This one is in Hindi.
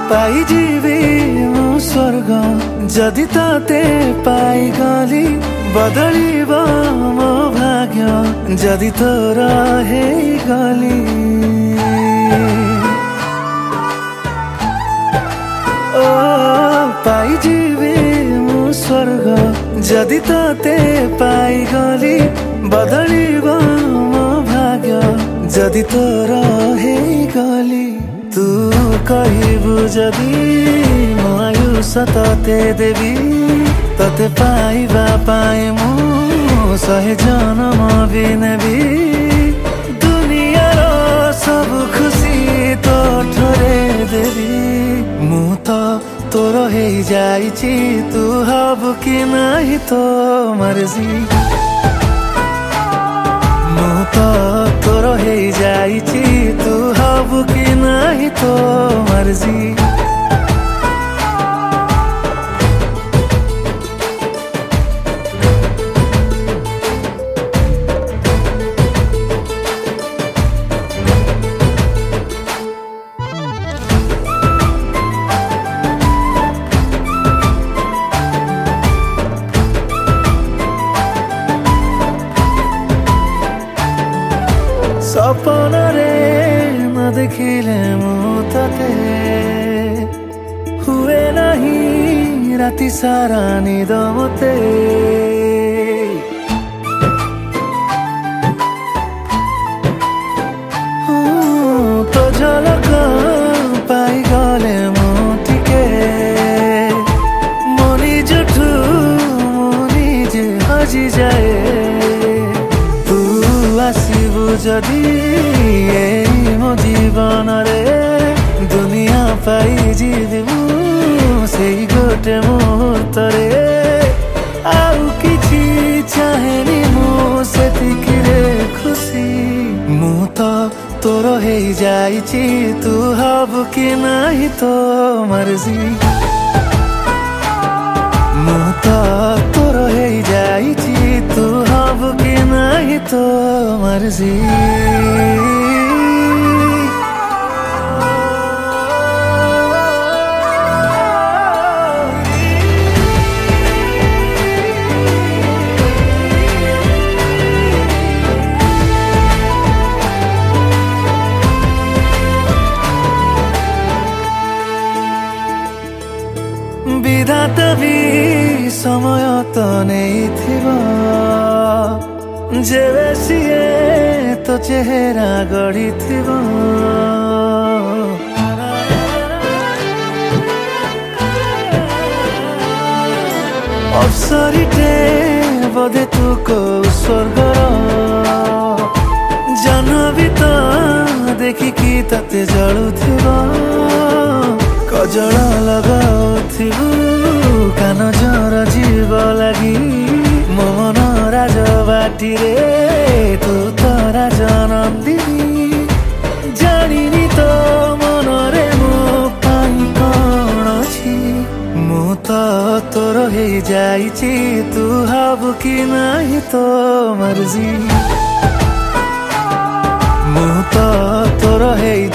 पाइजिबी मु स्वर्ग जदि ताते पाइगली बदलिब मो भाग्य जदि तोर हेगली ओ पाइजिबी मु स्वर्ग जदि ताते पाइगली बदलिब मो भाग्य जदि तोर हेगली तू कहबू जदि मो आयुष तते देवी तते पाइबा पाए मु 100 जन्म भी नेबी दुनियार सब खुशी तो ठरे देवी मु तो तोर हे जाइछि तू हब कि नहीं तो मर्जी मु तो तोर हे जाइछि तू हब कि नहीं तो मर्जी सपन रे न देखिले मु तते हुए नहीं राति सारा निद मते तो झलक पाई गले मु टिके मो निजठू मो निजे हजी जाए आसबू जदि मो जीवन रे दुनिया पाई जीवू से गोटे मुहूर्त रे आउ किछि चाहेनी मो सेतिकी रे खुशी मु तो तोर हे जाइछि तू हब कि नहीं तो मर्जी मु तो तोर हे जाइछि तू हब कि नहीं तो मर्जी विधाता भी समय तो नहीं थिबा जेबे सिए तो चेहरा गढ़ी थिबा अवसरीटे बोधे तू को स्वर्गर जानबी तो देखिकी तते जलुथिबा कजल लगाउथिबु कान जर जीव लगी मो मन राजबाटी रे तू तो राजनंदिनी जानिनी तो मन रे मो पाई कौन अछि मु तो तोर हे जाइछि तू हब कि नहीं तो मर्जी मु तो तोर हे